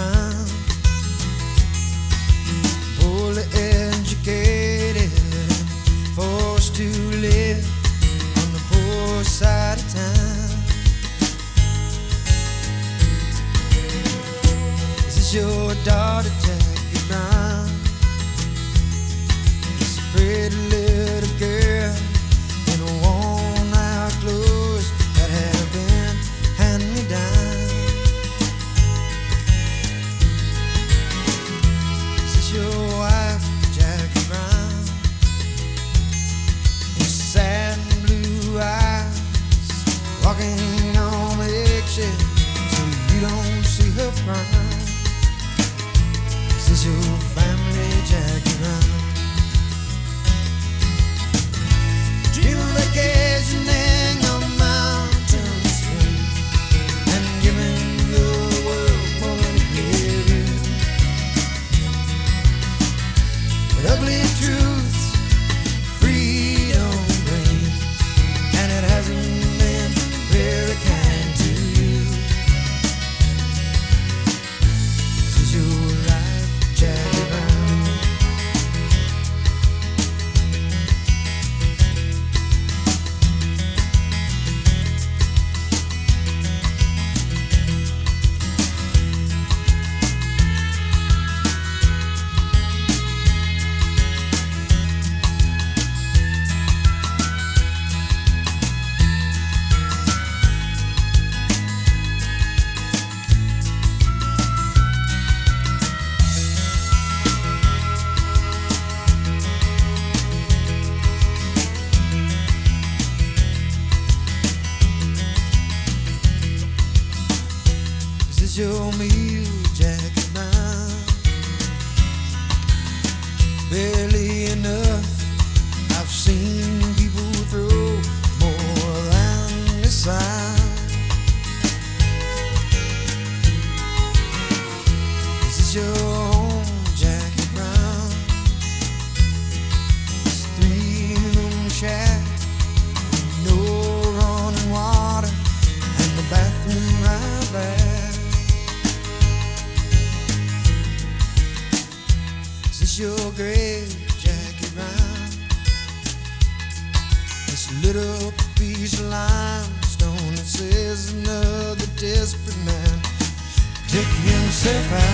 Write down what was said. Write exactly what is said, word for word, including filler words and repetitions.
Brown, poorly educated, forced to live on the poor side of town. Is this your daughter, Jackie Brown? Just a pretty little girl in a worn-out clothes that have been hand-me-down. Is this your wife, Jackie Brown? With sad and blue eyes, walking on eggshells so you don't see her frown. Is this your family, Jackie Brown? Dream of vacationing on mountain street and giving the world more than you give you. But ugly truths freedom brings, and it hasn't been very kind to you. This is your life, Jackie Brown. Is this your meal, Jackie Brown? Barely enough. I've seen people throw more than the sign. Is this your home, Jackie Brown? This three-room shack with no running water and the bathroom right there. Is this your grave, Jackie Brown? This little piece of limestone that says another desperate man took himself out.